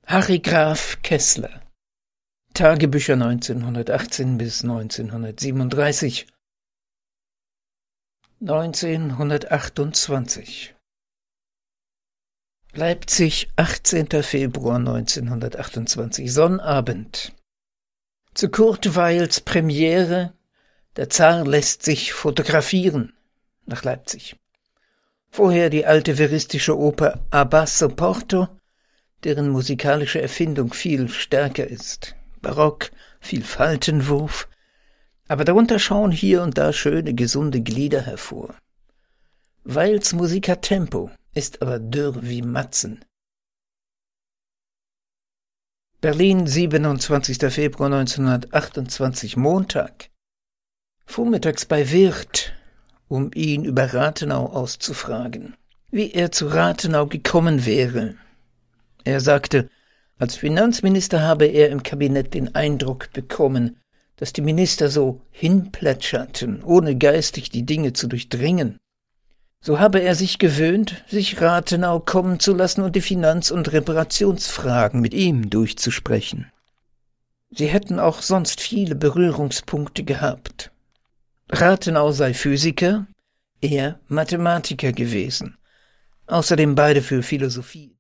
Harry Graf Kessler. Tagebücher 1918 bis 1937. 1928. Leipzig, 18. Februar 1928, Sonnabend. Zu Kurt Weils Premiere »Der Zar lässt sich fotografieren« nach Leipzig. Vorher die alte veristische Oper Abbasso Porto, deren musikalische Erfindung viel stärker ist. Barock, viel Faltenwurf, aber darunter schauen hier und da schöne, gesunde Glieder hervor. Weils Musik hat Tempo, ist aber dürr wie Matzen. Berlin, 27. Februar 1928, Montag. Vormittags bei Wirth, um ihn über Rathenau auszufragen, wie er zu Rathenau gekommen wäre. Er sagte, als Finanzminister habe er im Kabinett den Eindruck bekommen, dass die Minister so hinplätscherten, ohne geistig die Dinge zu durchdringen. So habe er sich gewöhnt, sich Rathenau kommen zu lassen und die Finanz- und Reparationsfragen mit ihm durchzusprechen. Sie hätten auch sonst viele Berührungspunkte gehabt. Rathenau sei Physiker, er Mathematiker gewesen, außerdem beide für Philosophie